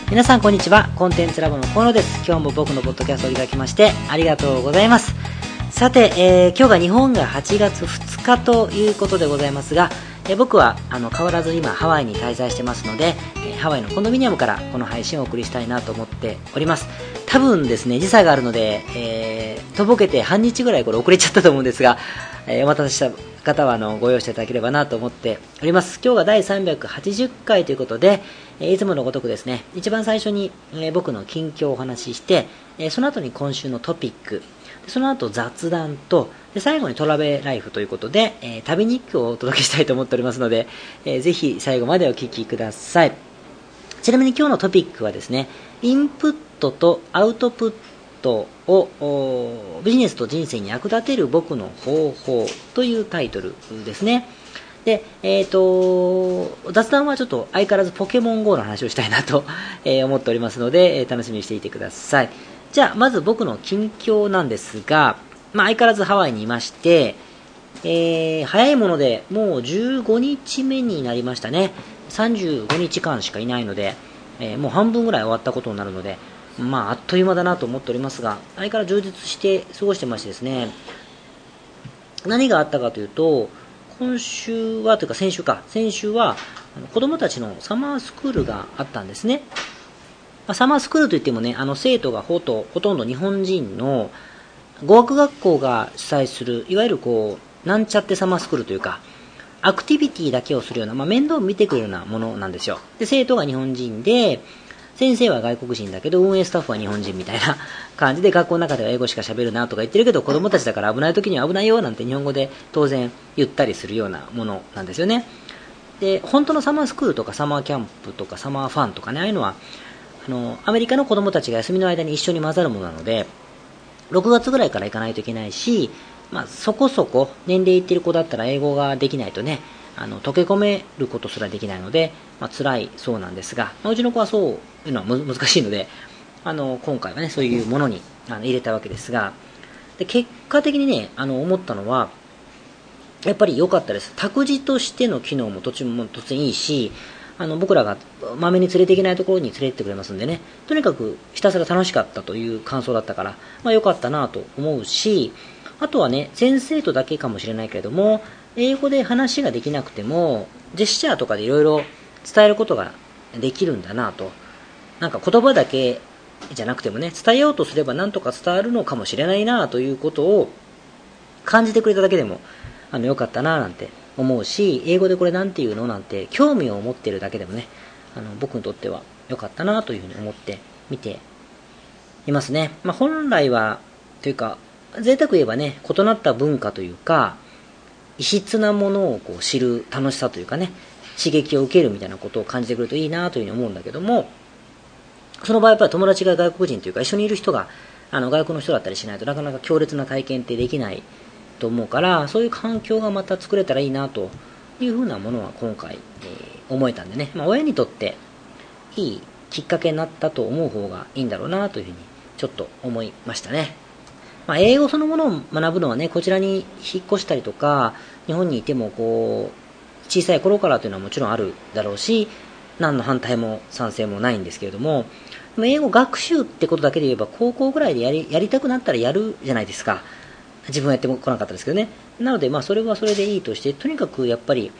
皆さんこんにちは。コンテンツラボの河野です。今日も僕のポッドキャストをいただきましてありがとうございます。さて、今日が日本が8月2日ということでございますが、僕は変わらず今ハワイに滞在してますので、ハワイのコンドミニアムからこの配信をお送りしたいなと思っております。多分ですね、時差があるので、とぼけて半日ぐらいこれ遅れちゃったと思うんですが、お待たせした方はご容赦いただければなと思っております。今日が第380回ということで、いつものごとくですね、一番最初に、僕の近況をお話しして、その後に今週のトピック、その後雑談と、で最後にトラベライフということで、旅日記をお届けしたいと思っておりますので、ぜひ最後までお聞きください。ちなみに今日のトピックはですね、インプットとアウトプットをビジネスと人生に役立てる僕の方法というタイトルですね。で、雑談はちょっと相変わらずポケモン GO の話をしたいなと思っておりますので、楽しみにしていてください。じゃあまず僕の近況なんですが、相変わらずハワイにいまして、早いものでもう15日目になりましたね。35日間しかいないので、もう半分ぐらい終わったことになるので、あっという間だなと思っておりますが、相変わらず充実して過ごしてましてですね、何があったかというと、今週はというか先週は子供たちのサマースクールがあったんですね。サマースクールといってもね、生徒がほとんど日本人の語学学校が主催する、いわゆるなんちゃってサマースクールというか、アクティビティだけをするような、面倒を見てくれるようなものなんですよ。で、生徒が日本人で、先生は外国人だけど運営スタッフは日本人みたいな感じで、学校の中では英語しか喋るなとか言ってるけど、子供たちだから危ない時には危ないよなんて日本語で当然言ったりするようなものなんですよね。で、本当のサマースクールとかサマーキャンプとかサマーファンとかね、ああいうのはアメリカの子供たちが休みの間に一緒に混ざるものなので、6月ぐらいから行かないといけないし、そこそこ年齢いってる子だったら英語ができないとね、溶け込めることすらできないので、辛いそうなんですが、うちの子はそういうのは難しいので、今回はねそういうものに入れたわけですが、で結果的にね思ったのはやっぱり良かったです。託児としての機能も途中も突然いいし、僕らがまめに連れていけないところに連れてってくれますんでね、とにかくひたすら楽しかったという感想だったから、良かったなと思うし、あとはね、先生とだけかもしれないけれども、英語で話ができなくてもジェスチャーとかでいろいろ伝えることができるんだなと、なんか言葉だけじゃなくてもね、伝えようとすればなんとか伝わるのかもしれないなということを感じてくれただけでも良かったななんて思うし、英語でこれなんていうのなんて興味を持っているだけでもね、僕にとっては良かったなというふうに思って見ていますね。本来はというか贅沢言えばね、異なった文化というか異質なものを知る楽しさというかね、刺激を受けるみたいなことを感じてくれるといいなというふうに思うんだけども、その場合やっぱり友達が外国人というか一緒にいる人が外国の人だったりしないとなかなか強烈な体験ってできないと思うから、そういう環境がまた作れたらいいなというふうなものは今回、思えたんでね、親にとっていいきっかけになったと思う方がいいんだろうなというふうにちょっと思いましたね。英語そのものを学ぶのはね、こちらに引っ越したりとか日本にいても小さい頃からというのはもちろんあるだろうし、何の反対も賛成もないんですけれども、でも英語学習ってことだけで言えば高校ぐらいでやりたくなったらやるじゃないですか。自分はやっても来なかったですけどね。なのでそれはそれでいいとして、とにかくやっぱり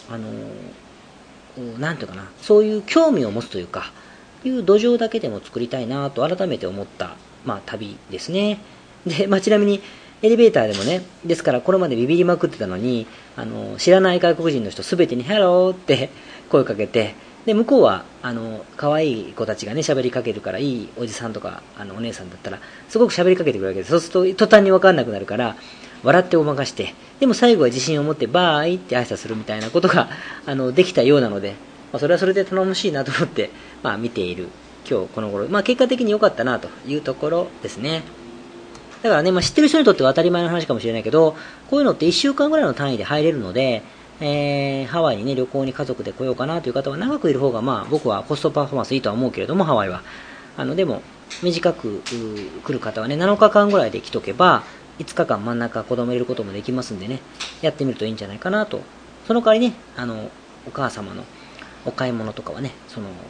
なんていうかな、そういう興味を持つというかいう土壌だけでも作りたいなと改めて思った旅ですね。で、ちなみにエレベーターでもね、ですからこれまでビビりまくってたのに知らない外国人の人すべてにハローって声かけて、で向こうは可愛い子たちがね喋りかけるから、いいおじさんとかお姉さんだったらすごく喋りかけてくるわけです。そうすると途端に分かんなくなるから笑ってごまかして、でも最後は自信を持ってバーイって挨拶するみたいなことができたようなので、それはそれで頼もしいなと思って見ている今日この頃、結果的に良かったなというところですね。だからね、知ってる人にとっては当たり前の話かもしれないけど、こういうのって1週間ぐらいの単位で入れるので、ハワイにね旅行に家族で来ようかなという方は長くいる方が僕はコストパフォーマンスいいとは思うけれども、ハワイはでも短く来る方はね7日間ぐらいで来とけば5日間真ん中子供入れることもできますんでね、やってみるといいんじゃないかなと。その代わりねお母様のお買い物とかはね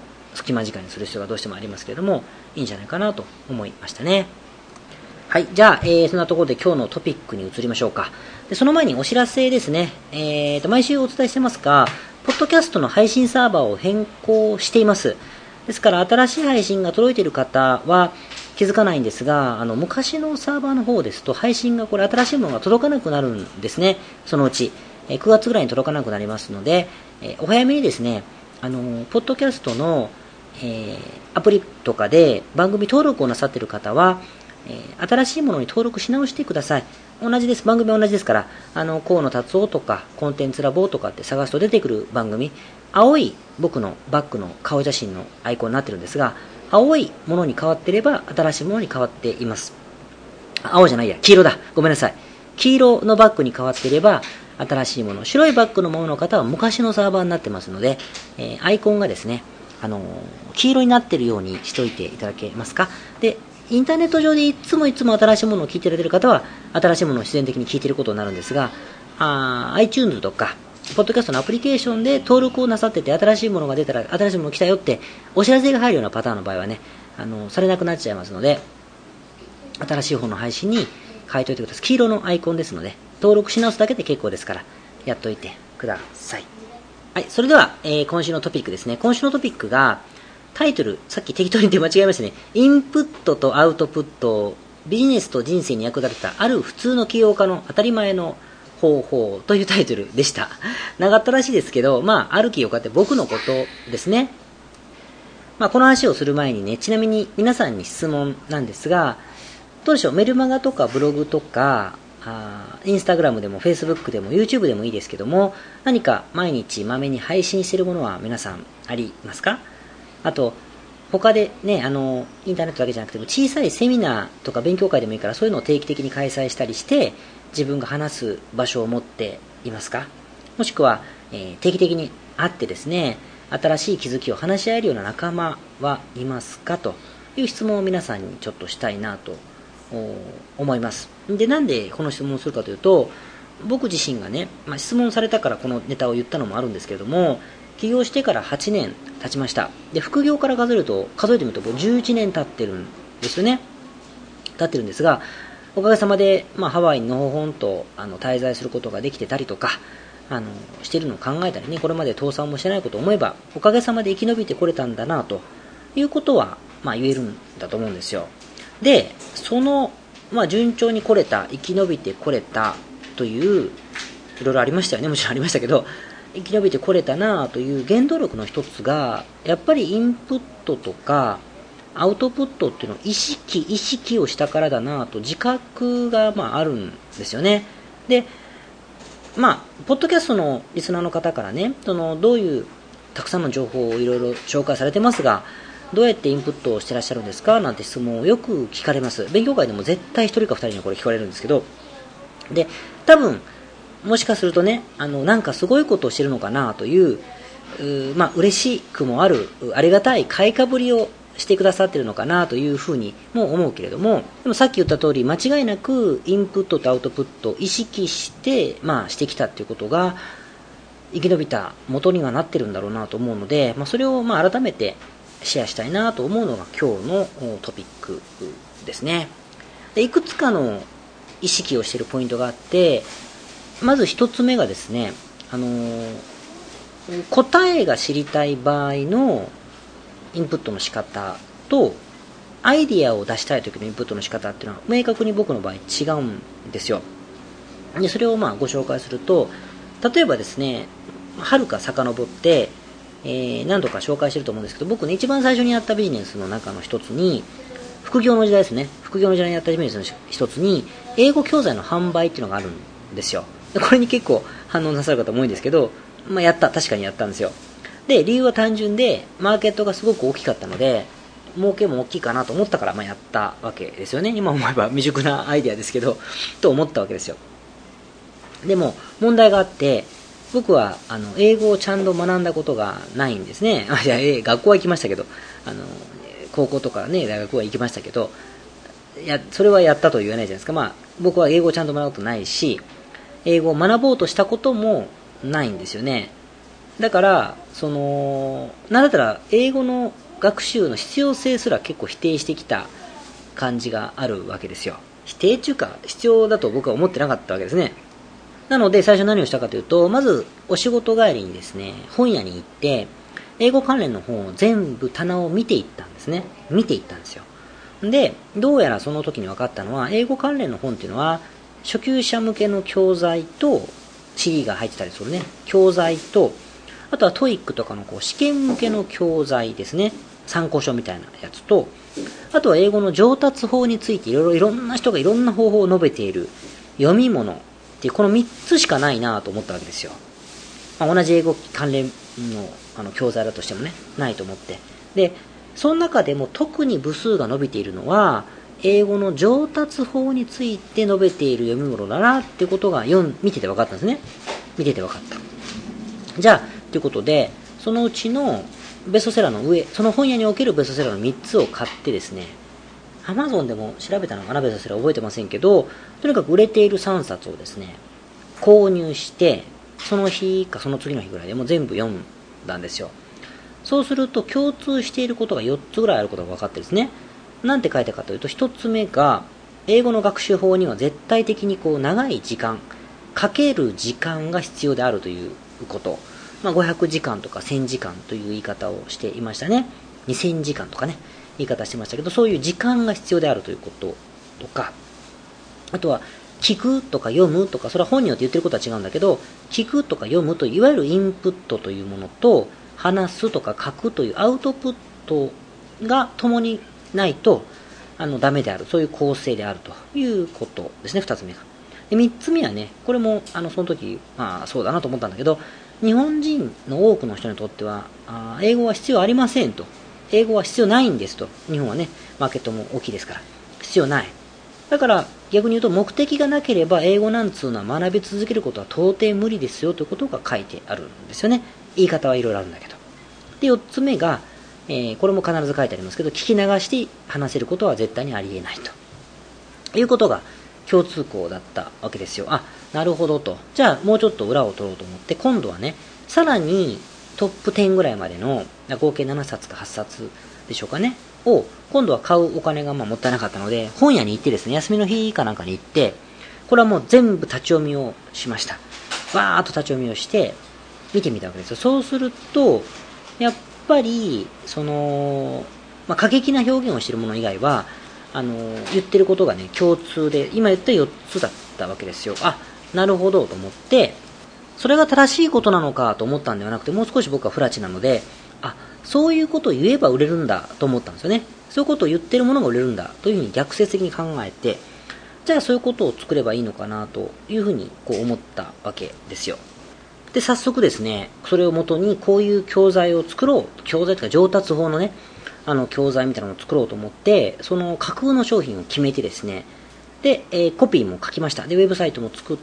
隙間時間にする必要がどうしてもありますけれども、いいんじゃないかなと思いましたね。はい、じゃあ、そんなところで今日のトピックに移りましょうか。でその前にお知らせですね。毎週お伝えしてますが、ポッドキャストの配信サーバーを変更しています。ですから、新しい配信が届いている方は気づかないんですが、昔のサーバーの方ですと、配信が新しいものが届かなくなるんですね。そのうち。9月ぐらいに届かなくなりますので、お早めにですね、ポッドキャストの、アプリとかで番組登録をなさっている方は、新しいものに登録し直してください。同じです。番組は同じですから、河野達夫とか、コンテンツラボとかって探すと出てくる番組、青い僕のバックの顔写真のアイコンになってるんですが、青いものに変わっていれば、新しいものに変わっています。青じゃないや、黄色だ。ごめんなさい。黄色のバックに変わっていれば、新しいもの。白いバックのものの方は昔のサーバーになってますので、アイコンがですね、黄色になっているようにしておいていただけますか。で、インターネット上でいつも新しいものを聞いていられる方は、新しいものを必然的に聞いていることになるんですが、iTunes とか、ポッドキャストのアプリケーションで登録をなさってて、新しいものが出たら、新しいもの来たよって、お知らせが入るようなパターンの場合はね、されなくなっちゃいますので、新しい方の配信に変えておいてください。黄色のアイコンですので、登録し直すだけで結構ですから、やっといてください。はい、それでは、今週のトピックですね。今週のトピックが、タイトル、さっき適当に間違えましたね。インプットとアウトプット、ビジネスと人生に役立てたある普通の起業家の当たり前の方法というタイトルでした。長ったらしいですけど、ある起業家って僕のことですね。この話をする前にね、ちなみに皆さんに質問なんですが、どうでしょう、メルマガとかブログとか、インスタグラムでもフェイスブックでも YouTube でもいいですけども、何か毎日まめに配信しているものは皆さんありますか？あと、他でね、インターネットだけじゃなくても小さいセミナーとか勉強会でもいいから、そういうのを定期的に開催したりして、自分が話す場所を持っていますか？もしくは、定期的に会ってですね、新しい気づきを話し合えるような仲間はいますか？という質問を皆さんにちょっとしたいなと思います。で、なんでこの質問をするかというと、僕自身がね、質問されたからこのネタを言ったのもあるんですけれども、起業してから8年経ちました。で、副業から数えてみると11年経ってるんですよね。経ってるんですが、おかげさまで、ハワイにのほほんと滞在することができてたりとか、しているのを考えたりね、これまで倒産もしてないことを思えば、おかげさまで生き延びてこれたんだなということは、言えるんだと思うんですよ。で、その、順調に来れた、生き延びてこれたという、いろいろありましたよね、もちろんありましたけど、生き延びてこれたなという原動力の一つが、やっぱりインプットとかアウトプットっていうのを意識をしたからだなと自覚があるんですよね。で、ポッドキャストのリスナーの方からね、どういうたくさんの情報をいろいろ紹介されてますが、どうやってインプットをしてらっしゃるんですかなんて質問をよく聞かれます。勉強会でも絶対1人か2人にこれ聞かれるんですけど、で、多分もしかするとね、なんかすごいことをしてるのかなという、嬉しくもある、ありがたい買いかぶりをしてくださってるのかなというふうにも思うけれども、でもさっき言った通り、間違いなくインプットとアウトプットを意識して、してきたっていうことが、生き延びた元にはなってるんだろうなと思うので、それを改めてシェアしたいなと思うのが今日のトピックですね。で、いくつかの意識をしているポイントがあって、まず一つ目がですね、答えが知りたい場合のインプットの仕方とアイディアを出したい時のインプットの仕方っていうのは明確に僕の場合違うんですよ。で、それをご紹介すると、例えばですね、はるか遡って、何度か紹介してると思うんですけど、僕ね、一番最初にやったビジネスの中の一つに、副業の時代ですね、副業の時代にやったビジネスの一つに英語教材の販売っていうのがあるんですよ。で、これに結構反応なさる方も多いんですけど、確かにやったんですよ。で、理由は単純で、マーケットがすごく大きかったので、儲けも大きいかなと思ったから、やったわけですよね。今思えば未熟なアイデアですけど、と思ったわけですよ。でも、問題があって、僕は、英語をちゃんと学んだことがないんですね。学校は行きましたけど、高校とかね、大学は行きましたけど、それはやったとは言えないじゃないですか。僕は英語をちゃんと学ぶことないし、英語を学ぼうとしたこともないんですよね。だから、なんだったら、英語の学習の必要性すら結構否定してきた感じがあるわけですよ。否定っていうか必要だと僕は思ってなかったわけですね。なので最初何をしたかというと、まずお仕事帰りにですね、本屋に行って英語関連の本を全部棚を見ていったんですね。見ていったんですよ。で、どうやらその時に分かったのは、英語関連の本っていうのは初級者向けの教材と CD が入ってたりするね、教材と、あとはトイックとかの試験向けの教材ですね、参考書みたいなやつと、あとは英語の上達法についていろんな人がいろんな方法を述べている読み物っていう、この3つしかないなと思ったわけですよ。同じ英語関連の教材だとしてもね、ないと思って。で、その中でも特に部数が伸びているのは、英語の上達法について述べている読み物だなってことが見てて分かったんですね。見てて分かった。じゃあ、ということで、そのうちのベストセラーの上、その本屋におけるベストセラーの3つを買ってですね、Amazon でも調べたのかな、ベストセラー覚えてませんけど、とにかく売れている3冊をですね、購入して、その日かその次の日ぐらいでもう全部読んだんですよ。そうすると共通していることが4つぐらいあることが分かってですね、なんて書いたかというと、1つ目が、英語の学習法には絶対的に長い時間、かける時間が必要であるということ。500時間とか1000時間という言い方をしていましたね。2000時間とかね、言い方してましたけど、そういう時間が必要であるということとか、あとは、聞くとか読むとか、それは本によって言ってることは違うんだけど、聞くとか読むといわゆるインプットというものと、話すとか書くというアウトプットが共にないとダメである、そういう構成であるということですね。2つ目が。で、3つ目はね、これもその時そうだなと思ったんだけど、日本人の多くの人にとっては英語は必要ありませんと、英語は必要ないんですと。日本はね、マーケットも大きいですから必要ない。だから逆に言うと、目的がなければ英語なんつうのは学び続けることは到底無理ですよということが書いてあるんですよね。言い方はいろいろあるんだけど。で、4つ目が、これも必ず書いてありますけど、聞き流して話せることは絶対にありえないということが共通項だったわけですよ。なるほどと。じゃあもうちょっと裏を取ろうと思って、今度はね、さらにトップ10ぐらいまでの合計7冊か8冊でしょうかねを、今度は買うお金がもったいなかったので、本屋に行ってですね、休みの日かなんかに行って、これはもう全部立ち読みをしました。わーっと立ち読みをして見てみたわけですよ。そうするとやっぱり過激な表現をしているもの以外は言ってることがね共通で、今言った4つだったわけですよ。なるほどと思って、それが正しいことなのかと思ったんではなくて、もう少し僕は不埒なので、そういうことを言えば売れるんだと思ったんですよね。そういうことを言ってるものが売れるんだというふうに逆説的に考えて、じゃあそういうことを作ればいいのかなというふうに思ったわけですよ。で、早速ですね、それをもとにこういう教材を作ろう、教材というか上達法のね、教材みたいなのを作ろうと思って、その架空の商品を決めてですね、で、コピーも書きました。で、ウェブサイトも作って、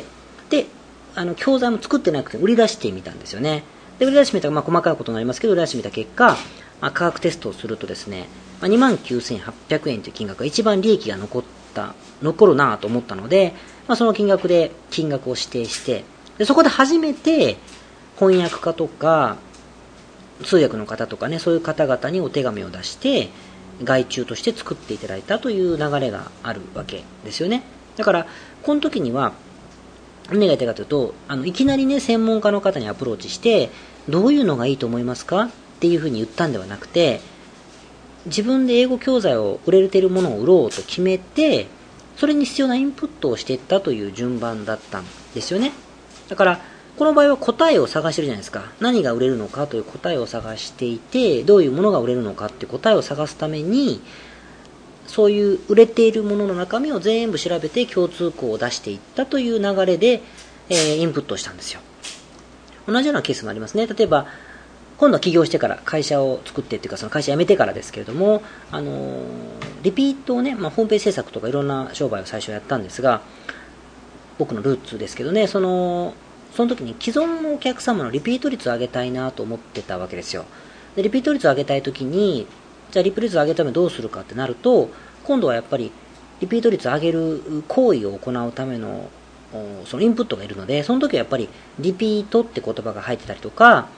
で、教材も作ってなくて売り出してみたんですよね。で、売り出してみたら、細かいことになりますけど、売り出してみた結果、価格テストをするとですね、29,800 円という金額が一番利益が残るなと思ったので、その金額で金額を指定して、でそこで初めて翻訳家とか通訳の方とかね、そういう方々にお手紙を出して外注として作っていただいたという流れがあるわけですよね。だからこの時には何が言いたいかというと、いきなりね専門家の方にアプローチしてどういうのがいいと思いますかっていうふうに言ったんではなくて、自分で英語教材を売れているものを売ろうと決めて、それに必要なインプットをしていったという順番だったんですよね。だからこの場合は答えを探してるじゃないですか。何が売れるのかという答えを探していて、どういうものが売れるのかっていう答えを探すために、そういう売れているものの中身を全部調べて共通項を出していったという流れで、インプットをしたんですよ。同じようなケースもありますね。例えば今度は起業してから会社を作ってっていうか、その会社辞めてからですけれども、リピートをね、ホームページ制作とかいろんな商売を最初やったんですが、僕のルーツですけどね、その時に既存のお客様のリピート率を上げたいなと思ってたわけですよ。でリピート率を上げたい時に、じゃあリピート率を上げるためにどうするかってなると、今度はやっぱりリピート率を上げる行為を行うためのそのインプットがいるので、その時はやっぱりリピートって言葉が入ってたりとか、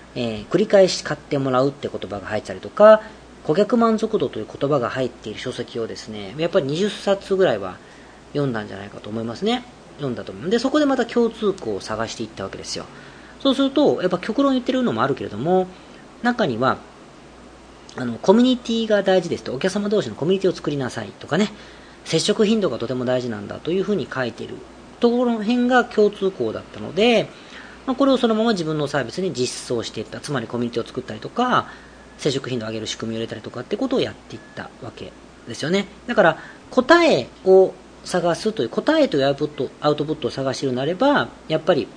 繰り返し買ってもらうって言葉が入ってたりとか、顧客満足度という言葉が入っている書籍をですね、やっぱり20冊ぐらいは読んだんじゃないかと思いますね。読んだと思う。で、そこでまた共通項を探していったわけですよ。そうすると、やっぱ極論言ってるのもあるけれども、中には、コミュニティが大事ですと、お客様同士のコミュニティを作りなさいとかね、接触頻度がとても大事なんだというふうに書いているところの辺が共通項だったので、これをそのまま自分のサービスに実装していった。つまりコミュニティを作ったりとか、接触頻度を上げる仕組みを入れたりとかってことをやっていったわけですよね。だから、答えを探すという、答えというアウトプットを探しているのであれば、やっぱり、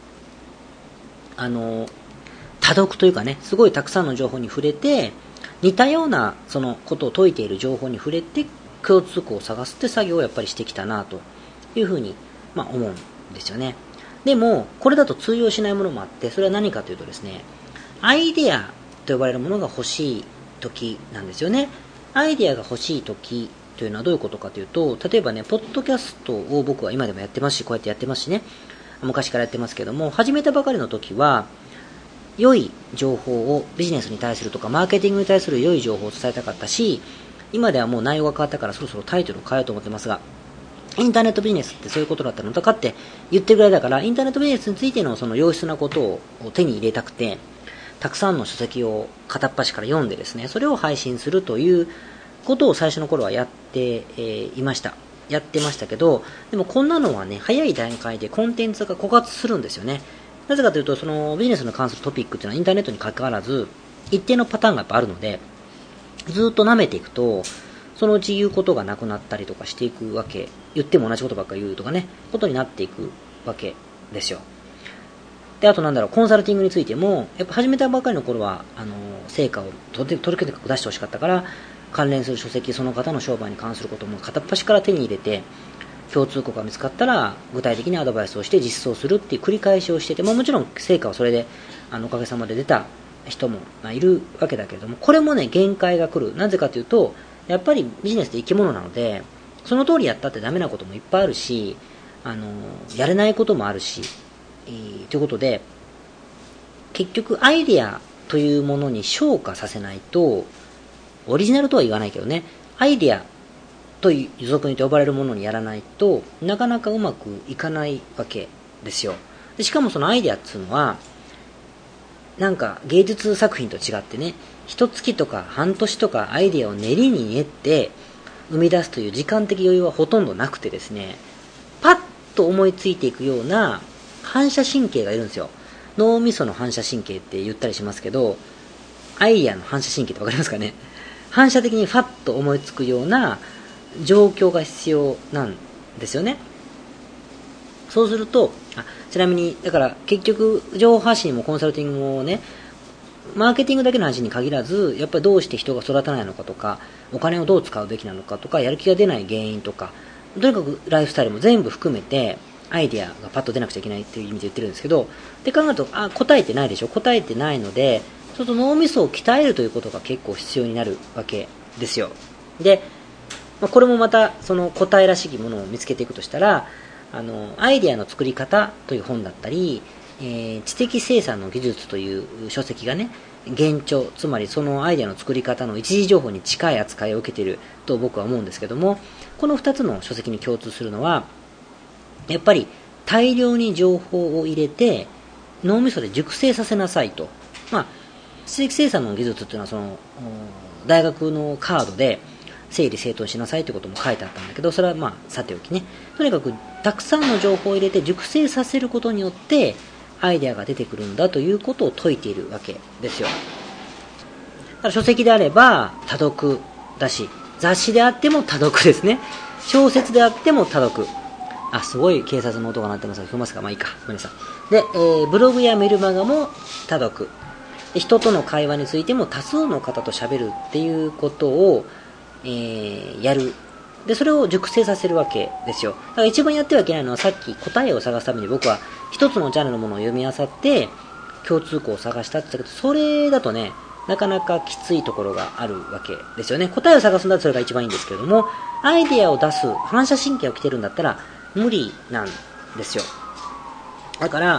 多読というかね、すごいたくさんの情報に触れて、似たようなそのことを解いている情報に触れて、共通項を探すって作業をやっぱりしてきたなというふうに、思うんですよね。でも、これだと通用しないものもあって、それは何かというとですね、アイデアと呼ばれるものが欲しい時なんですよね。アイデアが欲しい時というのはどういうことかというと、例えばね、ポッドキャストを僕は今でもやってますし、こうやってやってますしね、昔からやってますけども、始めたばかりの時は、良い情報をビジネスに対するとか、マーケティングに対する良い情報を伝えたかったし、今ではもう内容が変わったからそろそろタイトルを変えようと思ってますが、インターネットビジネスってそういうことだったのだかって言ってるぐらいだから、インターネットビジネスについてのその良質なことを手に入れたくて、たくさんの書籍を片っ端から読んでですね、それを配信するということを最初の頃はやってましたけど、でもこんなのはね、早い段階でコンテンツが枯渇するんですよね。なぜかというと、そのビジネスに関するトピックっていうのはインターネットに関わらず、一定のパターンがやっぱあるので、ずっと舐めていくと、そのうち言うことがなくなったりとかしていくわけ、言っても同じことばっかり言うとかね、ことになっていくわけですよ。で、あとコンサルティングについても、やっぱ始めたばかりの頃は、成果を届けて出してほしかったから、関連する書籍、その方の商売に関することも片っ端から手に入れて、共通項が見つかったら具体的にアドバイスをして実装するっていう繰り返しをしてて、もちろん成果はそれでおかげさまで出た人もいるわけだけれども、これもね限界が来る。なぜかというと、やっぱりビジネスって生き物なので、その通りやったってダメなこともいっぱいあるし、やれないこともあるし、ということで、結局アイデアというものに昇華させないと、オリジナルとは言わないけどね、アイデアという俗に呼ばれるものにやらないとなかなかうまくいかないわけですよ。でしかもそのアイデアっていうのはなんか芸術作品と違ってね、一月とか半年とかアイデアを練りに練って生み出すという時間的余裕はほとんどなくてですね、パッと思いついていくような反射神経がいるんですよ。脳みその反射神経って言ったりしますけど、アイデアの反射神経ってわかりますかね。反射的にファッと思いつくような状況が必要なんですよね。そうすると、ちなみにだから結局情報発信もコンサルティングもね、マーケティングだけの話に限らず、やっぱりどうして人が育たないのかとか、お金をどう使うべきなのかとか、やる気が出ない原因とか、とにかくライフスタイルも全部含めてアイデアがパッと出なくちゃいけないっていう意味で言ってるんですけど、で考えると答えてないでしょ。答えてないので、ちょっと脳みそを鍛えるということが結構必要になるわけですよ。で、これもまたその答えらしきものを見つけていくとしたら、アイデアの作り方という本だったり、知的生産の技術という書籍がね、現状、つまりそのアイデアの作り方の一時情報に近い扱いを受けていると僕は思うんですけども、この2つの書籍に共通するのは、やっぱり大量に情報を入れて脳みそで熟成させなさいと。知的生産の技術っていうのはその大学のカードで整理整頓しなさいということも書いてあったんだけど、それはさておきね、とにかくたくさんの情報を入れて熟成させることによってアイデアが出てくるんだということを説いているわけですよ。だから書籍であれば多読だし、雑誌であっても多読ですね。小説であっても多読。すごい警察の音が鳴ってますが、聞こえますか？いいか。ごめんなさい。で、ブログやメルマガも多読。人との会話についても多数の方と喋るっていうことを、やる。で、それを熟成させるわけですよ。だから一番やってはいけないのは、さっき答えを探すために僕は一つのジャンルのものを読み漁って共通項を探したって言ったけど、それだとね、なかなかきついところがあるわけですよね。答えを探すんだとそれが一番いいんですけれども、アイデアを出す反射神経を来てるんだったら無理なんですよ。だから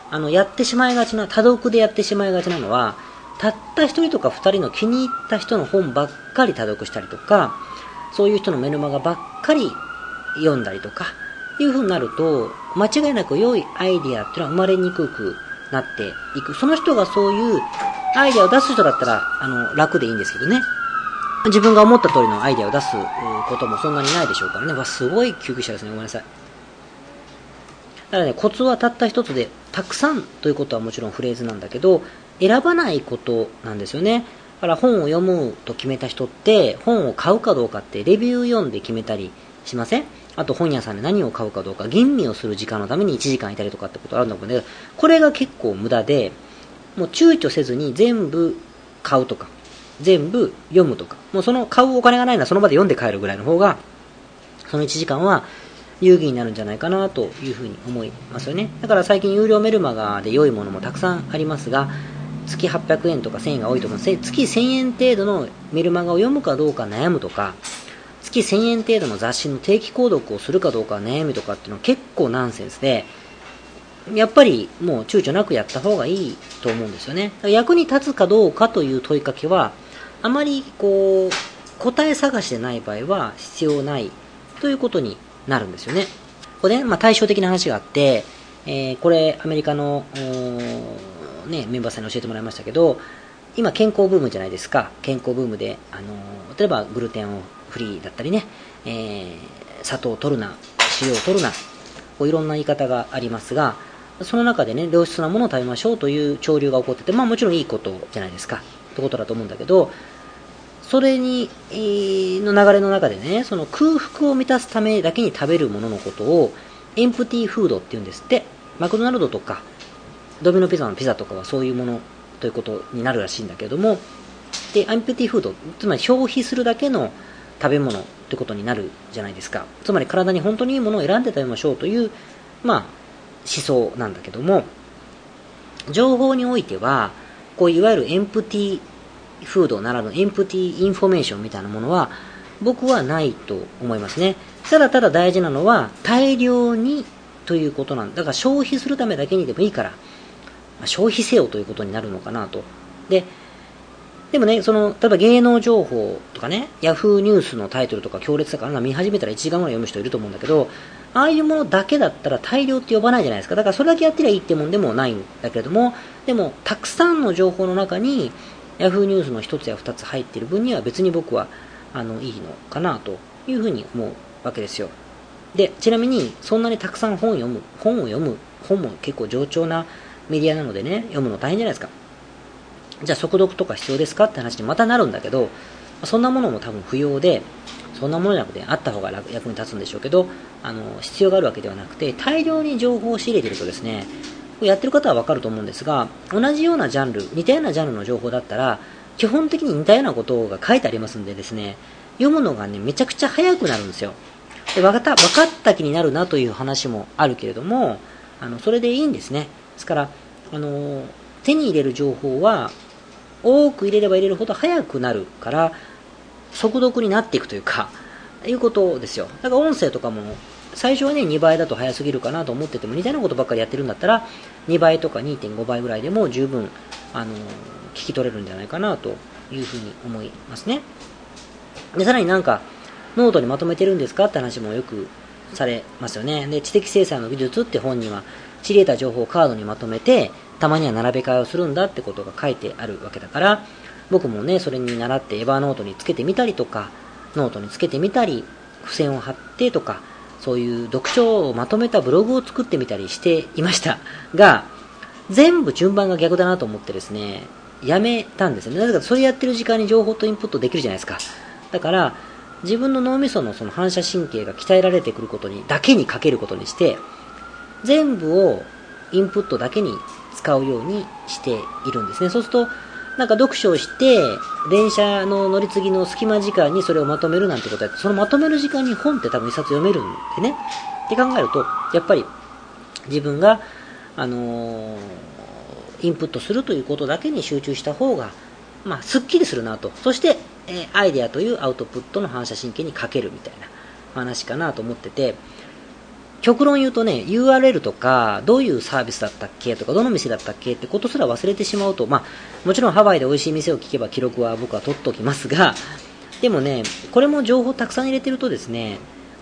やってしまいがちな、多読でやってしまいがちなのは、たった一人とか二人の気に入った人の本ばっかり多読したりとか、そういう人のメルマガばっかり読んだりとか、いう風になると、間違いなく良いアイディアっていうのは生まれにくくなっていく。その人がそういうアイディアを出す人だったら、楽でいいんですけどね。自分が思った通りのアイディアを出すこともそんなにないでしょうからね。すごい救急車ですね。ごめんなさい。だからね、コツはたった一つで、たくさんということはもちろんフレーズなんだけど、選ばないことなんですよね。だから本を読むと決めた人って、本を買うかどうかってレビュー読んで決めたりしません？あと本屋さんで何を買うかどうか、吟味をする時間のために1時間いたりとかってことあるんだけど、これが結構無駄で、もう躊躇せずに全部買うとか、全部読むとか、もうその買うお金がないならその場で読んで帰るぐらいの方が、その1時間は有意義になるんじゃないかなというふうに思いますよね。だから最近有料メルマガで良いものもたくさんありますが、月800円とか1000円が多いと思う。月1000円程度のメルマガを読むかどうか悩むとか、月1000円程度の雑誌の定期購読をするかどうか悩むとかっていうのは結構ナンセンスで、やっぱりもう躊躇なくやった方がいいと思うんですよね。役に立つかどうかという問いかけは、あまり答え探しでない場合は必要ないということになるんですよね。これね、対照的な話があって、これアメリカのメンバーさんに教えてもらいましたけど、今健康ブームじゃないですか。健康ブームで、例えばグルテンフリーだったりね、砂糖を取るな、塩を取るな、いろんな言い方がありますが、その中でね、良質なものを食べましょうという潮流が起こってて、もちろんいいことじゃないですか。ってことだと思うんだけど、それに、の流れの中でね、その空腹を満たすためだけに食べるもののことを、エンプティーフードって言うんですって。マクドナルドとか、ドミノピザのピザとかはそういうものということになるらしいんだけれども、で、エンプティーフード、つまり消費するだけの食べ物ということになるじゃないですか。つまり体に本当にいいものを選んで食べましょうという、思想なんだけども、情報においては、いわゆるエンプティーフードならぬエンプティーインフォメーションみたいなものは僕はないと思いますね。ただただ大事なのは大量にということなんだ。だから消費するためだけにでもいいから消費せよということになるのかなと。でもね、例えば芸能情報とかね、ヤフーニュースのタイトルとか強烈だから見始めたら1時間ぐらい読む人いると思うんだけど、ああいうものだけだったら大量って呼ばないじゃないですか。だからそれだけやってりゃいいってもんでもないんだけれども、でもたくさんの情報の中にヤフーニュースの一つや二つ入っている分には別に僕はいいのかなというふうに思うわけですよ。で、ちなみにそんなにたくさん本も結構冗長なメディアなのでね、読むの大変じゃないですか。じゃあ速読とか必要ですかって話にまたなるんだけど、そんなものも多分不要で、そんなものじゃなくてあった方が役に立つんでしょうけど、必要があるわけではなくて、大量に情報を仕入れているとですね、やってる方はわかると思うんですが、同じようなジャンル、似たようなジャンルの情報だったら、基本的に似たようなことが書いてありますんでですね、読むのがね、めちゃくちゃ早くなるんですよ。で、分かった気になるなという話もあるけれども、それでいいんですね。ですから、手に入れる情報は、多く入れれば入れるほど早くなるから、速読になっていくということですよ。だから音声とかも、最初はね、2倍だと早すぎるかなと思ってても、似たようなことばっかりやってるんだったら、2倍とか 2.5 倍ぐらいでも十分、聞き取れるんじゃないかなというふうに思いますね。で、さらにノートにまとめてるんですかって話もよくされますよね。で、知的生産の技術って本には、知り得た情報をカードにまとめて、たまには並べ替えをするんだってことが書いてあるわけだから、僕もね、それに倣ってエヴァーノートにつけてみたりとか、ノートにつけてみたり、付箋を貼ってとか、そういう読書をまとめたブログを作ってみたりしていましたが、全部順番が逆だなと思ってですね、やめたんですよね。なぜかそれやってる時間に情報とインプットできるじゃないですか。だから自分の脳みそのその反射神経が鍛えられてくることにだけにかけることにして、全部をインプットだけに使うようにしているんですね。そうすると読書をして電車の乗り継ぎの隙間時間にそれをまとめるなんてことやって、そのまとめる時間に本って多分一冊読めるんでね。って考えるとやっぱり自分がインプットするということだけに集中した方がすっきりするなと。そして、アイデアというアウトプットの反射神経にかけるみたいな話かなと思ってて、 極論言うとね、URL とか、どういうサービスだったっけとか、どの店だったっけってことすら忘れてしまうと、もちろんハワイで美味しい店を聞けば記録は僕は取っておきますが、でもね、これも情報たくさん入れてるとですね、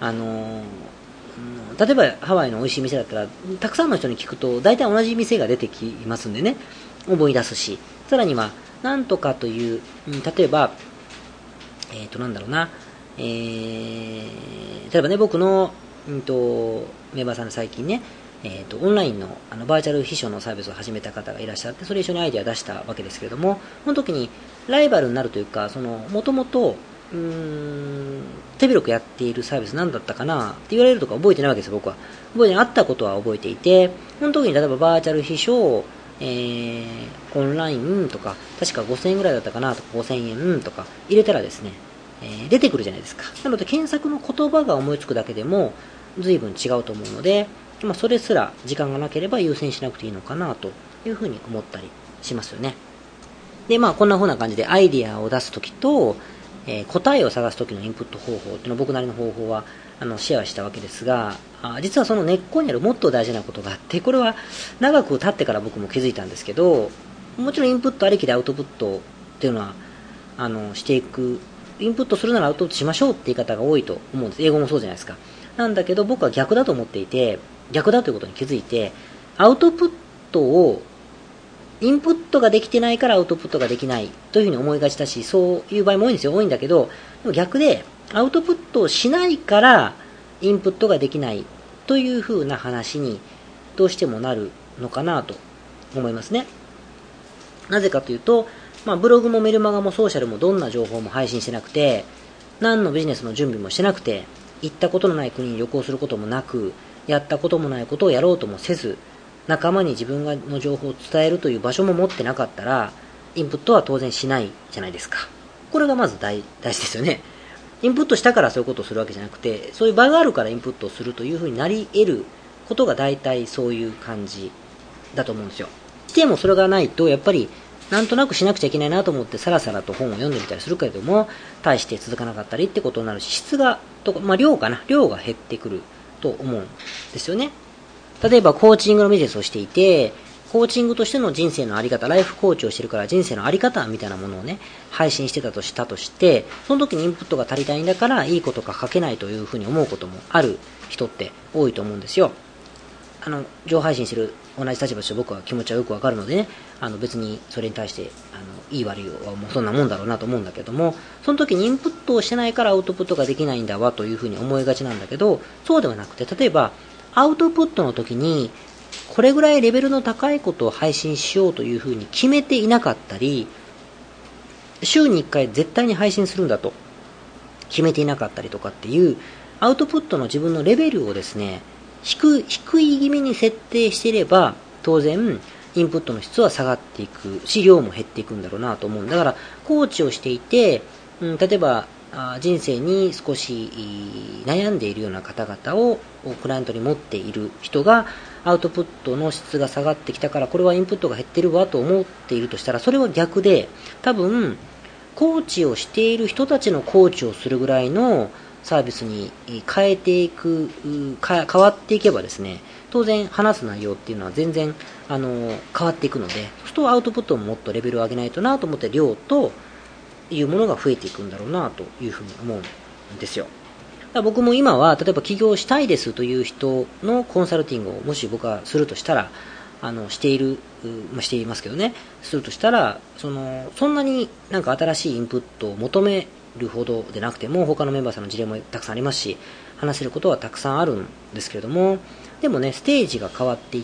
例えばハワイの美味しい店だったら、たくさんの人に聞くと、大体同じ店が出てきますんでね、思い出すし、さらには、なんとかという、例えば、なんだろうな、例えばね、僕の、メンバーさんで最近ね、オンラインの、バーチャル秘書のサービスを始めた方がいらっしゃって、それ一緒にアイデア出したわけですけれども、その時にライバルになるというか、もともと、手広くやっているサービス何だったかなって言われるとか覚えてないわけですよ、僕は。あったことは覚えていて、その時に例えばバーチャル秘書、オンラインとか、確か5000円ぐらいだったかなとか、5000円とか入れたらですね、出てくるじゃないですか。なので検索の言葉が思いつくだけでも随分違うと思うので、それすら時間がなければ優先しなくていいのかなというふうに思ったりしますよね。で、こんな風な感じでアイディアを出すときと、答えを探すときのインプット方法っていうのを僕なりの方法はシェアしたわけですが、実はその根っこにあるもっと大事なことがあって、これは長く経ってから僕も気づいたんですけど、もちろんインプットありきでアウトプットっていうのはしていく、インプットするならアウトプットしましょうって言い方が多いと思うんです。英語もそうじゃないですか。なんだけど僕は逆だと思っていて、逆だということに気づいて、アウトプットをインプットができてないからアウトプットができないというふうに思いがちだし、そういう場合も多いんですよ。多いんだけど、でも逆でアウトプットをしないからインプットができないというふうな話にどうしてもなるのかなと思いますね。なぜかというと、ブログもメルマガもソーシャルもどんな情報も配信してなくて、何のビジネスの準備もしてなくて、行ったことのない国に旅行することもなく、やったこともないことをやろうともせず、仲間に自分の情報を伝えるという場所も持ってなかったら、インプットは当然しないじゃないですか。これがまず大事ですよね。インプットしたからそういうことをするわけじゃなくて、そういう場があるからインプットをするというふうになり得ることが大体そういう感じだと思うんですよ。でもそれがないと、やっぱりなんとなくしなくちゃいけないなと思ってさらさらと本を読んでみたりするけれども、大して続かなかったりってことになるし、質が量が減ってくると思うんですよね。例えばコーチングのビジネスをしていて、コーチングとしての人生のあり方、ライフコーチをしてるから人生のあり方みたいなものをね、配信してたとして、その時にインプットが足りないんだからいいことが書けないというふうに思うこともある人って多いと思うんですよ。情報配信してる同じ立場として僕は気持ちはよくわかるのでね、別にそれに対していい悪いはもうそんなもんだろうなと思うんだけども、その時にインプットをしてないからアウトプットができないんだわというふうに思いがちなんだけど、そうではなくて、例えばアウトプットの時にこれぐらいレベルの高いことを配信しようというふうに決めていなかったり、週に1回絶対に配信するんだと決めていなかったりとかっていうアウトプットの自分のレベルをですね、低い気味に設定していれば、当然インプットの質は下がっていくし、量も減っていくんだろうなと思うんだから、コーチをしていて、例えば人生に少し悩んでいるような方々をクライアントに持っている人がアウトプットの質が下がってきたから、これはインプットが減ってるわと思っているとしたら、それは逆で、多分コーチをしている人たちのコーチをするぐらいのサービスに変えていく、変わっていけばですね、当然話す内容っていうのは全然変わっていくので、そうするとアウトプットももっとレベルを上げないとなと思って、量というものが増えていくんだろうなというふうに思うんですよ。だから僕も今は例えば起業したいですという人のコンサルティングをもし僕がするとしたら、していますけどね、するとしたら、そんなになんか新しいインプットを求めるほどでなくても、他のメンバーさんの事例もたくさんありますし、話せることはたくさんあるんですけれども、でもね、ステージが変わっていって、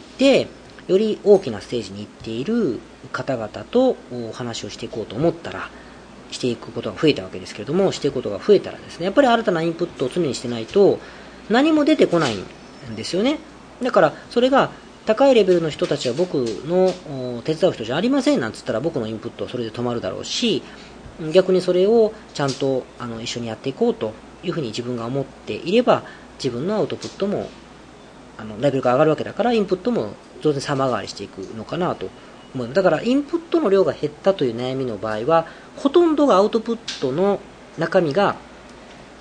より大きなステージに行っている方々とお話をしていこうと思ったら、していくことが増えたわけですけれども、していくことが増えたらですね、やっぱり新たなインプットを常にしてないと何も出てこないんですよね。だからそれが高いレベルの人たちは僕の手伝う人じゃありませんなんつったら、僕のインプットはそれで止まるだろうし、逆にそれをちゃんと一緒にやっていこうというふうに自分が思っていれば、自分のアウトプットもレベルが上がるわけだから、インプットも当然様変わりしていくのかなと思う。だからインプットの量が減ったという悩みの場合は、ほとんどがアウトプットの中身が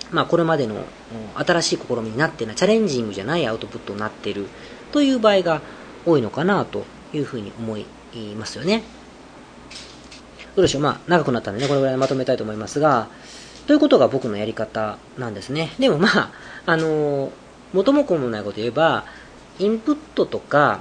これまでの新しい試みになっていない、チャレンジングじゃないアウトプットになっているという場合が多いのかなというふうに思いますよね。どうでしょう、長くなったんでね、これぐらいまとめたいと思いますが、ということが僕のやり方なんですね。でも元も子もないこと言えば、インプットとか、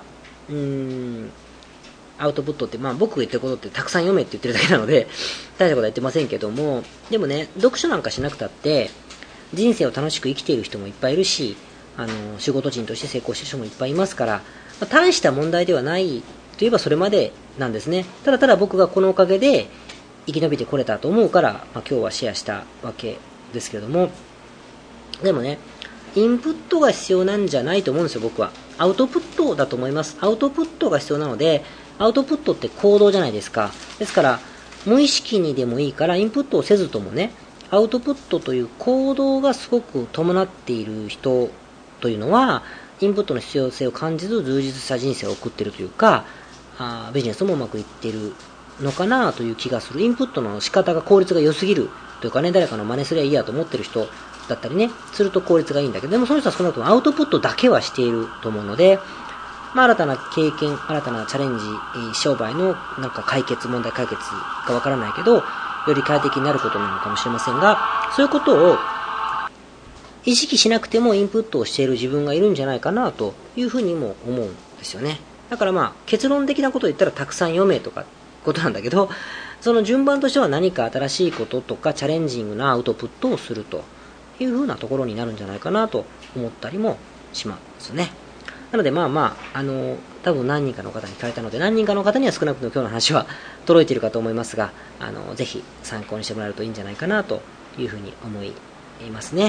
アウトプットって、僕が言ってることってたくさん読めって言ってるだけなので、大したことは言ってませんけども、でもね、読書なんかしなくたって、人生を楽しく生きている人もいっぱいいるし、仕事人として成功している人もいっぱいいますから、大した問題ではないといえばそれまでなんですね。ただただ僕がこのおかげで生き延びてこれたと思うから、今日はシェアしたわけですけれども、でもね、インプットが必要なんじゃないと思うんですよ、僕は。アウトプットだと思います。アウトプットが必要なので、アウトプットって行動じゃないですか。ですから、無意識にでもいいから、インプットをせずともね、アウトプットという行動がすごく伴っている人というのは、インプットの必要性を感じず充実した人生を送っているというか、ビジネスもうまくいっているのかなという気がする。インプットの仕方が効率が良すぎるというかね、誰かの真似すりゃいいやと思ってる人だったりね、すると効率がいいんだけど、でもその人は少なくともアウトプットだけはしていると思うので、新たな経験、新たなチャレンジ、商売の問題解決がわからないけど、より快適になることなのかもしれませんが、そういうことを意識しなくてもインプットをしている自分がいるんじゃないかなというふうにも思うんですよね。だから結論的なことを言ったらたくさん読めとかことなんだけど、その順番としては何か新しいこととかチャレンジングなアウトプットをするというふうなところになるんじゃないかなと思ったりもしますね。なので多分何人かの方に聞かれたので、何人かの方には少なくとも今日の話は届いているかと思いますが、ぜひ参考にしてもらえるといいんじゃないかなというふうに思いますね。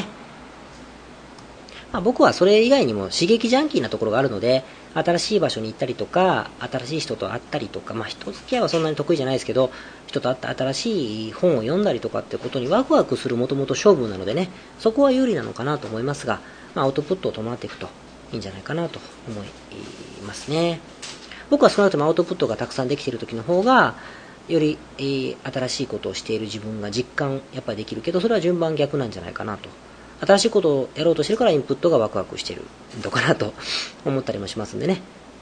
僕はそれ以外にも刺激ジャンキーなところがあるので、新しい場所に行ったりとか、新しい人と会ったりとか、人付き合いはそんなに得意じゃないですけど、人と会った新しい本を読んだりとかってことにワクワクするもともと勝負なのでね、そこは有利なのかなと思いますが、アウトプットを伴っていくといいんじゃないかなと思いますね。僕は少なくともアウトプットがたくさんできている時の方が、より、新しいことをしている自分が実感やっぱりできるけど、それは順番逆なんじゃないかなと。新しいことをやろうとしてるからインプットがワクワクしてるのかなと思ったりもしますんでね、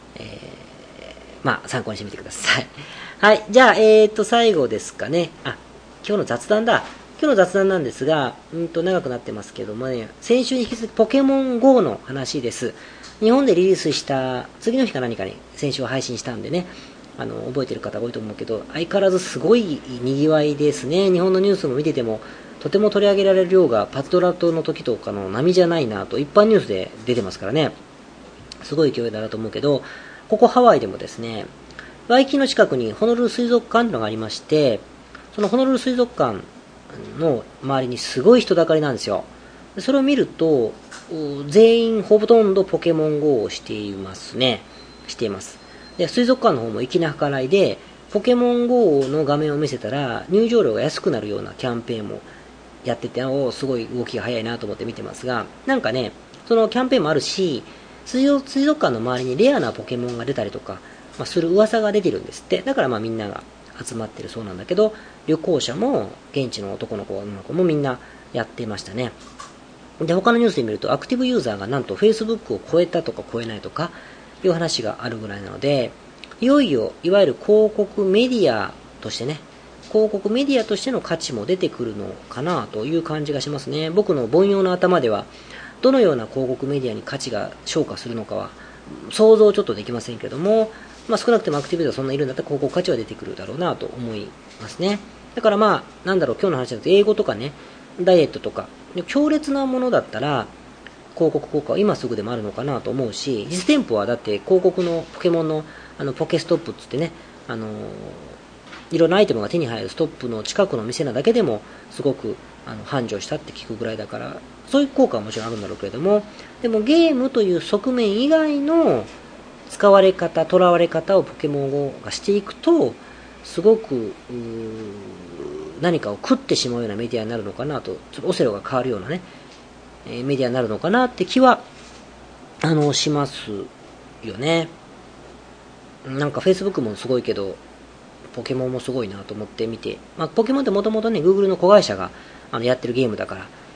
参考にしてみてください。はい、じゃあ最後ですかね。今日の雑談なんですが、長くなってますけどもね、先週に引き続きポケモン GO の話です。日本でリリースした次の日か何かに先週は配信したんでね、覚えてる方多いと思うけど、相変わらずすごい賑わいですね。日本のニュースも見ててもとても取り上げられる量がパズドラ島の時とかの波じゃないなと一般ニュースで出てますからね、すごい勢いだなと思うけど、ここハワイでもですね、ワイキキの近くにホノルル水族館というのがありまして、そのホノルル水族館の周りにすごい人だかりなんですよ。それを見ると全員ほとんどポケモン GO をしていますね。しています。で、水族館の方も粋な計らいでポケモン GO の画面を見せたら入場料が安くなるようなキャンペーンもやってて、すごい動きが早いなと思って見てますが、なんかね、そのキャンペーンもあるし、水族館の周りにレアなポケモンが出たりとか、する噂が出てるんですって。だからみんなが集まってるそうなんだけど、旅行者も現地の男の子女の子もみんなやってましたね。で、他のニュースで見るとアクティブユーザーがなんと Facebook を超えたとか超えないとかいう話があるぐらいなので、いよいよいわゆる広告メディアとしてね、広告メディアとしての価値も出てくるのかなという感じがしますね。僕の凡庸な頭ではどのような広告メディアに価値が昇華するのかは想像ちょっとできませんけども、少なくてもアクティブユーザーそんないるんだったら広告価値は出てくるだろうなと思いますね。だから今日の話だと英語とかね、ダイエットとか強烈なものだったら広告効果は今すぐでもあるのかなと思うし、実店舗はだって広告のポケモンのポケストップっつってね、いろんなアイテムが手に入るストップの近くの店なだけでもすごく繁盛したって聞くぐらいだから、そういう効果はもちろんあるんだろうけれども、でもゲームという側面以外の使われ方、囚われ方をポケモン GO がしていくと、すごく何かを食ってしまうようなメディアになるのかなと、ちょっとオセロが変わるようなね、メディアになるのかなって気はしますよね。なんか Facebook もすごいけどポケモンもすごいなと思って見て、ポケモンってもともとね Google の子会社がやってるゲームだから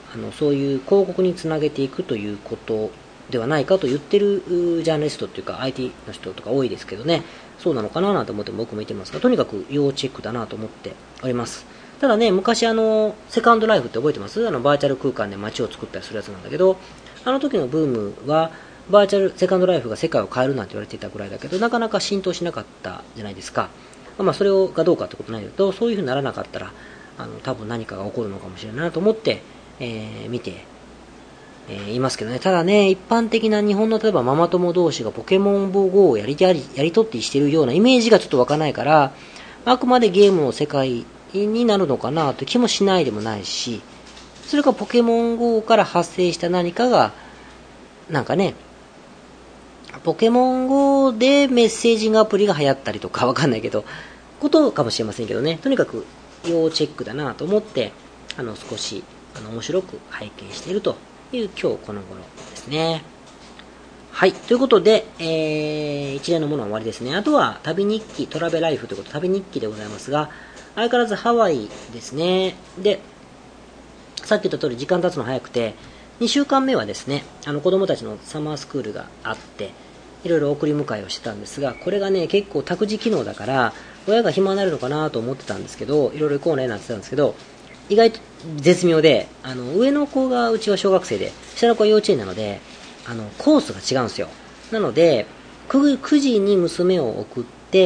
そういう広告につなげていくということではないかと言ってるジャーナリストっていうか IT の人とか多いですけどね、そうなのかななんて思って僕も見てますが、とにかく要チェックだなと思っております。ただね、昔セカンドライフって覚えてます？バーチャル空間で街を作ったりするやつなんだけど、あの時のブームはバーチャルセカンドライフが世界を変えるなんて言われていたぐらいだけど、なかなか浸透しなかったじゃないですか。それがどうかってことないけど、そういう風にならなかったら多分何かが起こるのかもしれないなと思って、見て、いますけどね。ただね、一般的な日本の例えばママ友同士がポケモン GO をやり取りしているようなイメージがちょっと湧かないから、あくまでゲームの世界になるのかなという気もしないでもないし、それかポケモン GO から発生した何かがなんかね、ポケモン GO でメッセージングアプリが流行ったりとかわかんないけど、ことかもしれませんけどね。とにかく要チェックだなと思って、少し面白く拝見しているという今日この頃ですね。はい。ということで、一連のものは終わりですね。あとは旅日記、トラベライフということで旅日記でございますが、相変わらずハワイですね。で、さっき言った通り時間経つの早くて、2週間目はですね、子供たちのサマースクールがあって、いろいろ送り迎えをしてたんですが、これがね、結構託児機能だから、親が暇になるのかなと思ってたんですけど、いろいろ行こうねなんて言ってたんですけど、意外と絶妙で、上の子がうちは小学生で、下の子は幼稚園なので、コースが違うんですよ。なので、9時に娘を送って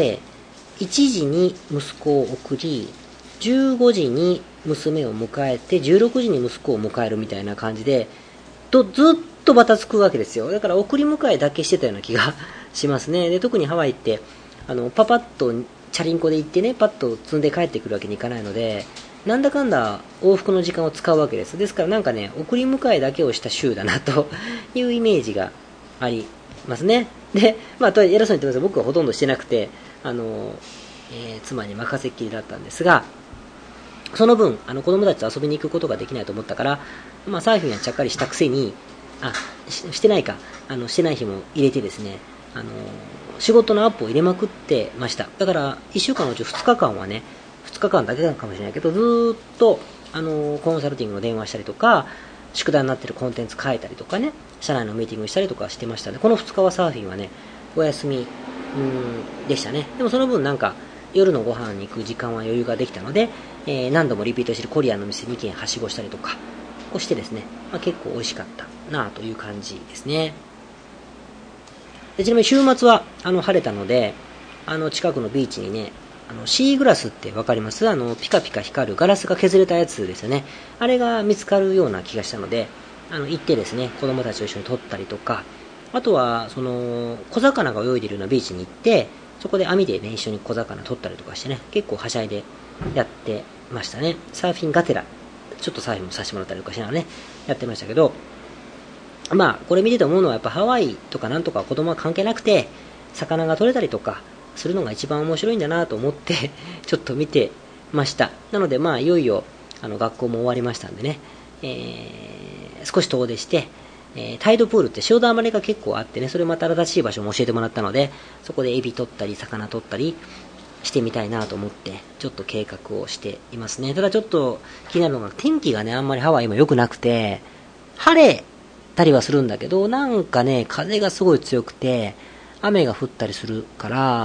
、1時に息子を送り、15時に娘を迎えて、16時に息子を迎えるみたいな感じで、ずっとバタつくわけですよ。だから送り迎えだけしてたような気がしますね。で、特にハワイって、パパッとチャリンコで行ってね、パッと積んで帰ってくるわけにいかないので、なんだかんだ往復の時間を使うわけです。ですからなんかね、送り迎えだけをした週だなというイメージがありますね。で、と偉そうに言ってますが、僕はほとんどしてなくて、妻に任せっきりだったんですが、その分、子供たちと遊びに行くことができないと思ったから、サーフィンはちゃっかりしたくせに、してないか、してない日も入れてですね、仕事のアップを入れまくってました。だから、1週間のうち2日間はね、2日間だけかもしれないけど、ずーっと、コンサルティングの電話したりとか、宿題になってるコンテンツ変えたりとかね、社内のミーティングしたりとかしてましたね。この2日はサーフィンはね、お休み、でしたね。でもその分なんか、夜のご飯に行く時間は余裕ができたので、何度もリピートしてるコリアンの店2軒はしごしたりとかをしてですね、結構美味しかったなという感じですね。でちなみに週末は晴れたので、近くのビーチにね、シーグラスってわかります？ピカピカ光るガラスが削れたやつですよね。あれが見つかるような気がしたので、行ってですね、子供たちと一緒に撮ったりとか、あとは小魚が泳いでいるようなビーチに行って、そこで網でね、一緒に小魚撮ったりとかしてね、結構はしゃいでやってましたね。サーフィンがてら、ちょっとサーフィンもさせてもらったりとかしながらね、やってましたけど、これ見てて思うのはやっぱハワイとかなんとか子供は関係なくて、魚が取れたりとかするのが一番面白いんだなと思って、ちょっと見てました。なのでいよいよ、学校も終わりましたんでね、少し遠出して、タイドプールって潮だまりが結構あってね、それまた新しい場所も教えてもらったので、そこでエビ取ったり魚取ったりしてみたいなと思ってちょっと計画をしていますね。ただちょっと気になるのが天気がね、あんまりハワイ今良くなくて、晴れたりはするんだけど、なんかね、風がすごい強くて雨が降ったりするから、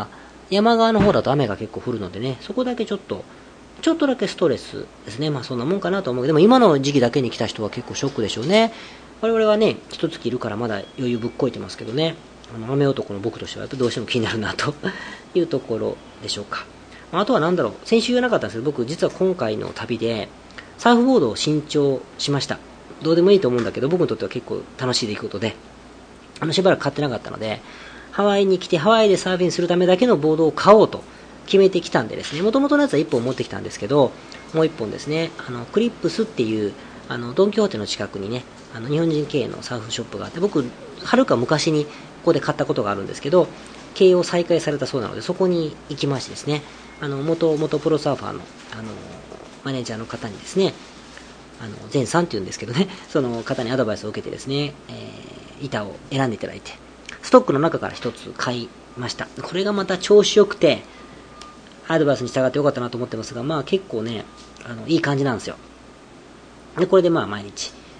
山側の方だと雨が結構降るのでね、そこだけちょっとだけストレスですね。そんなもんかなと思うけど、でも今の時期だけに来た人は結構ショックでしょうね。我々はね、一月いるからまだ余裕ぶっこいてますけどね、雨男の僕としてはやっぱどうしても気になるなというところでしょうか。あとは先週言わなかったんですけど、僕実は今回の旅でサーフボードを新調しました。どうでもいいと思うんだけど、僕にとっては結構楽しい出来事で、しばらく買ってなかったので、ハワイに来てハワイでサーフィンするためだけのボードを買おうと決めてきたんでですね、元々のやつは1本持ってきたんですけど、もう1本ですね、クリップスっていうドンキホーテの近くにね、日本人経営のサーフショップがあって、僕はるか昔にここで買ったことがあるんですけど、経営を再開されたそうなので、そこに行きましてですね、元プロサーファーのマネージャーの方にですね、前さんって言うんですけどね、その方にアドバイスを受けてですね、板を選んでいただいて、ストックの中から一つ買いました。これがまた調子よくて、アドバイスに従ってよかったなと思ってますが、結構ね、いい感じなんですよ。で、これで毎日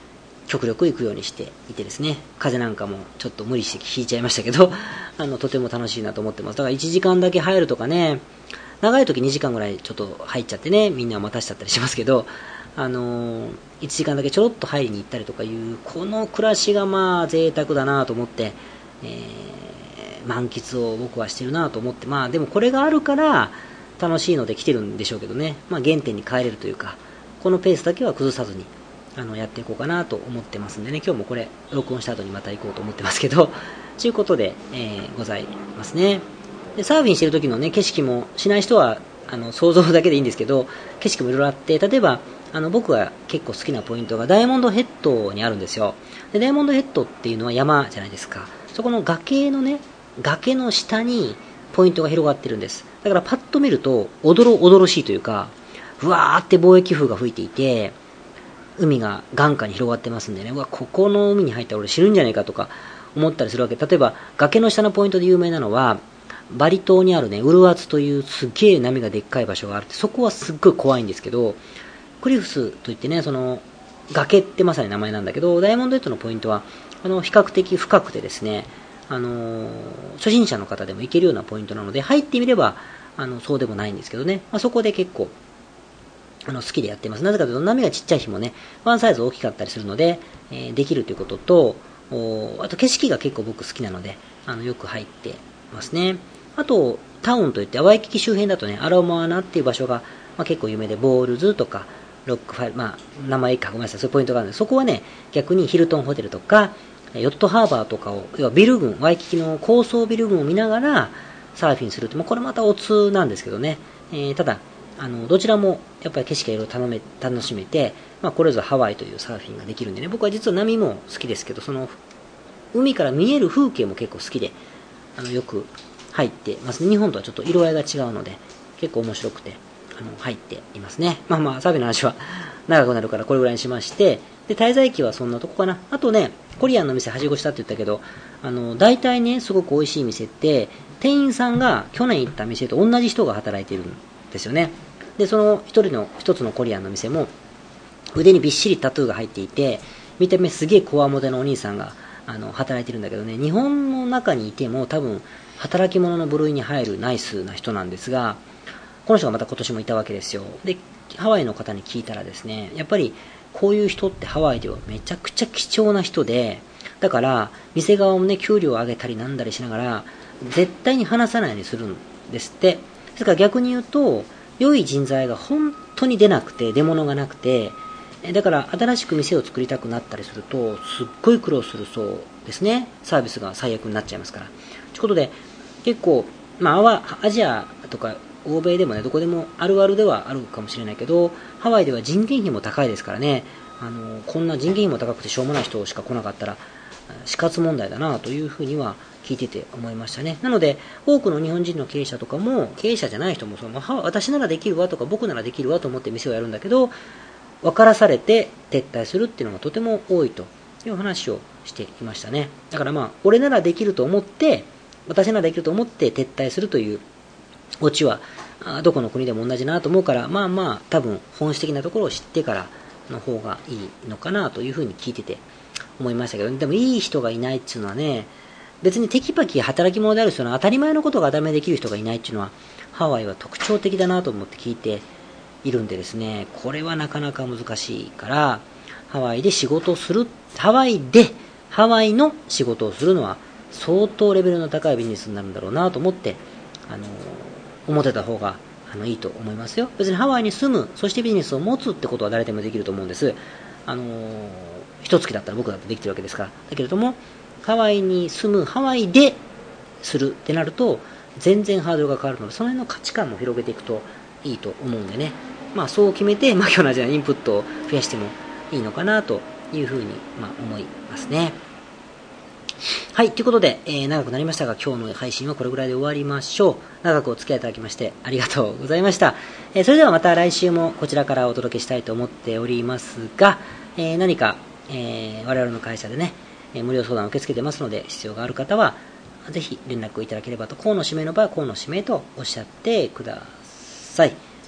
極力行くようにしていてですね、風なんかもちょっと無理して引いちゃいましたけどとても楽しいなと思ってます。だから1時間だけ入るとかね、長い時2時間ぐらいちょっと入っちゃってね、みんなを待たしちゃったりしますけど、1時間だけちょろっと入りに行ったりとかいう、この暮らしがまあ贅沢だなと思って、満喫を僕はしてるなと思って、まあでもこれがあるから楽しいので来てるんでしょうけどね、まあ原点に帰れるというか、このペースだけは崩さずにやっていこうかなと思ってますんでね、今日もこれ録音した後にまた行こうと思ってますけど、ということで、ございますね。でサーフィンしてる時のね、景色もしない人は想像だけでいいんですけど、景色もいろいろあって、例えば僕が結構好きなポイントがダイヤモンドヘッドにあるんですよ。でダイヤモンドヘッドっていうのは山じゃないですか。そこの崖の下にポイントが広がってるんです。だからパッと見るとおどろしいというか、ふわーって貿易風が吹いていて、海が眼下に広がってますんでね、うわ、ここの海に入ったら俺死ぬんじゃないかとか思ったりするわけ。例えば崖の下のポイントで有名なのはバリ島にあるね、ウルワツというすっげえ波がでっかい場所があるって、そこはすっごい怖いんですけど、クリフスといってね、その崖ってまさに名前なんだけど、ダイヤモンドヘッドのポイントは比較的深くてですね、初心者の方でも行けるようなポイントなので、入ってみればそうでもないんですけどね、まあ、そこで結構好きでやってます。なぜかというと、波がちっちゃい日もね、ワンサイズ大きかったりするので、できるということと、あと景色が結構僕好きなので、よく入ってますね。あと、タウンといって、ワイキキ周辺だとね、アロモアナっていう場所が、まあ、結構有名で、ボールズとか、ロックファイル、まあ、名前かごめんなさい、そういうポイントがあるので、そこはね、逆にヒルトンホテルとか、ヨットハーバーとかを、要はビル群、ワイキキの高層ビル群を見ながら、サーフィンするって、まあ、これまたお通なんですけどね、ただ、どちらもやっぱり景色がいろいろ楽しめて、まあ、これぞハワイというサーフィンができるんでね、僕は実は波も好きですけど、その海から見える風景も結構好きで、よく入ってますね。日本とはちょっと色合いが違うので、結構面白くて入っていますね。まあまあサーフィンの話は長くなるからこれぐらいにしまして、で滞在期はそんなとこかな。あとね、コリアンの店はしごしたって言ったけど、大体ね、すごく美味しい店って店員さんが去年行った店と同じ人が働いてるんですよね。でその一つのコリアンの店も腕にびっしりタトゥーが入っていて、見た目すげえコアモテのお兄さんが働いてるんだけどね、日本の中にいても多分働き者の部類に入るナイスな人なんですが、この人がまた今年もいたわけですよ。でハワイの方に聞いたらですね、やっぱりこういう人ってハワイではめちゃくちゃ貴重な人で、だから店側もね、給料を上げたりなんだりしながら絶対に話さないようにするんですって。ですから逆に言うと、良い人材が本当に出なくて、出物がなくて、だから新しく店を作りたくなったりするとすっごい苦労するそうですね。サービスが最悪になっちゃいますから。ということで結構、まあ、アジアとか欧米でもね、どこでもあるあるではあるかもしれないけど、ハワイでは人件費も高いですからね、こんな人件費も高くてしょうもない人しか来なかったら死活問題だなというふうには聞いてて思いましたね。なので多くの日本人の経営者とかも、経営者じゃない人も私ならできるわとか僕ならできるわと思って店をやるんだけど、分からされて撤退するっていうのがとても多いという話をしていましたね。だからまあ俺ならできると思って、私ならできると思って撤退するというオチはどこの国でも同じなと思うから、まあまあ多分本質的なところを知ってからの方がいいのかなというふうに聞いてて思いましたけど、でもいい人がいないっていうのはね、別にテキパキ働き者である人の当たり前のことが当たり前できる人がいないっていうのはハワイは特徴的だなと思って聞いているんでですね、これはなかなか難しいから、ハワイで仕事をする、ハワイの仕事をするのは相当レベルの高いビジネスになるんだろうなと思って思ってた方がいいと思いますよ。別にハワイに住む、そしてビジネスを持つってことは誰でもできると思うんです。一月だったら僕だってできてるわけですから。だけれどもハワイに住む、ハワイでするってなると全然ハードルが変わるので、その辺の価値観も広げていくといいと思うんでね、まあそう決めて、まあ今日のようなインプットを増やしてもいいのかなというふうに思いますね。はい、ということで、長くなりましたが今日の配信はこれぐらいで終わりましょう。長くお付き合いいただきましてありがとうございました。それではまた来週もこちらからお届けしたいと思っておりますが、何か、我々の会社でね、無料相談を受け付けてますので、必要がある方はぜひ連絡いただければと、河野指名の場合は河野指名とおっしゃってください。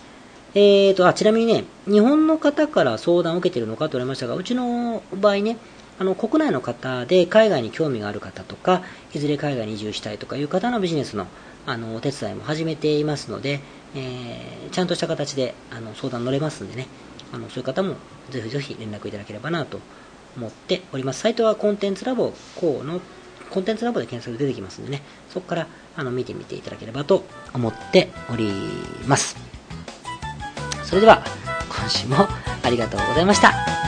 ちなみにね、日本の方から相談を受けているのかと言われましたが、うちの場合ね、国内の方で海外に興味がある方とか、いずれ海外に移住したいとかいう方のビジネスの、お手伝いも始めていますので、ちゃんとした形で相談乗れますんでね、そういう方もぜひぜひ連絡いただければなと思っております。サイトはコンテンツラボのコンテンツラボで検索で出てきますんでね、そこから見てみていただければと思っております。それでは今週もありがとうございました。